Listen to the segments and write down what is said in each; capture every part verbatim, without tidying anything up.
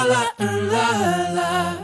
la, la, la.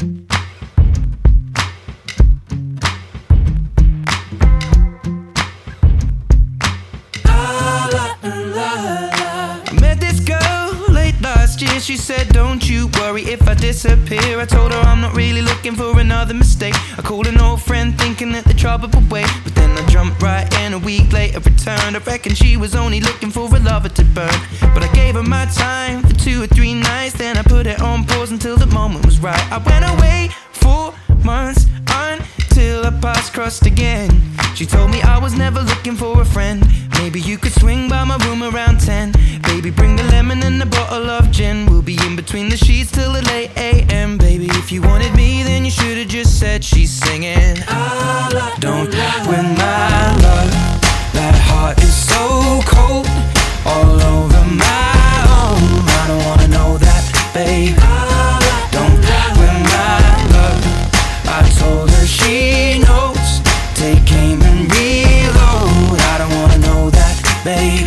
She said, don't you worry if I disappear. I told her I'm not really looking for another mistake. I called an old friend thinking that the trouble would wait, but then I jumped right in. A week later returned. I reckon she was only looking for a lover to burn, but I gave her my time for two or three nights. Then I put it on pause until the moment was right. I went away for months until our paths crossed again. She told me I was never looking for a friend. Maybe you could swing by my room around ten. Baby, bring the lemon and a bottle of gin. We'll be in between the sheets till the late A M Baby, if you wanted me, then you should've just said she's singing. Don't win my love. That heart is so cold, all over my own. I don't wanna know that, babe. Don't win my love. I told her she knows. Take aim and reload. I don't wanna know that, babe.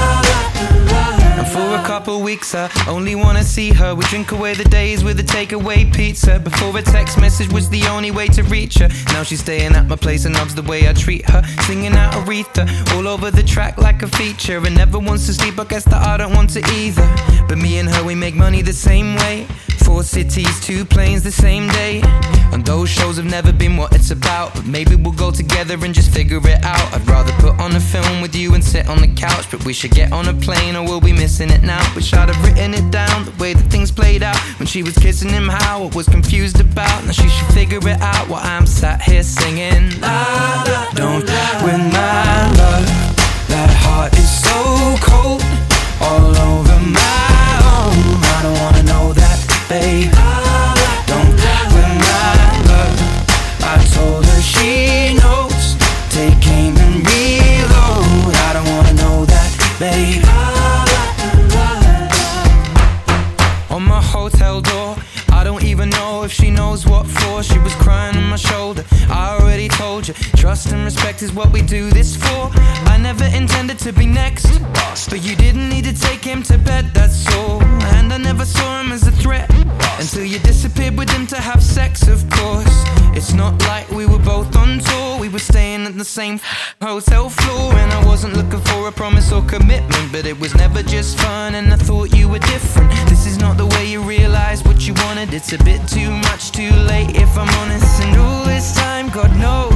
And for a couple weeks I only wanna see her. We drink away the days with a takeaway pizza. Before a text message was the only way to reach her. Now she's staying at my place and loves the way I treat her. Singing out Aretha all over the track like a feature. And never wants to sleep, I guess that I don't want to either. But me and her, we make money the same way. Four cities, two planes the same day. And those shows have never been what it's about, but maybe we'll go together and just figure it out. I'd rather put on a film with you and sit on the couch, but we should get on a plane or we'll be missing it now. Wish I'd have written it down, the way that things played out. When she was kissing him, how I was confused about. Now she should figure it out while I'm sat here singing. Don't win my love. That heart is so cold, all over my own. I don't wanna know that, babe. Don't win my love. I told her she knows. Take aim and reload. I don't wanna know that, babe. On my hotel door, I don't even know if she knows what for. She was crying on my shoulder. I already told you, trust and respect is what we do this for. I never intended to be next, but you didn't need to take him to bed, that's all. And I never saw him as a threat until you disappeared with him to have sex, of course. It's not like we were both on tour. We were staying at the same hotel floor. And I wasn't looking for a promise or commitment, but it was never just fun, and I thought you were different. This is not the way you realize what you wanted. It's a bit too much too late, if I'm honest. And all this time, God knows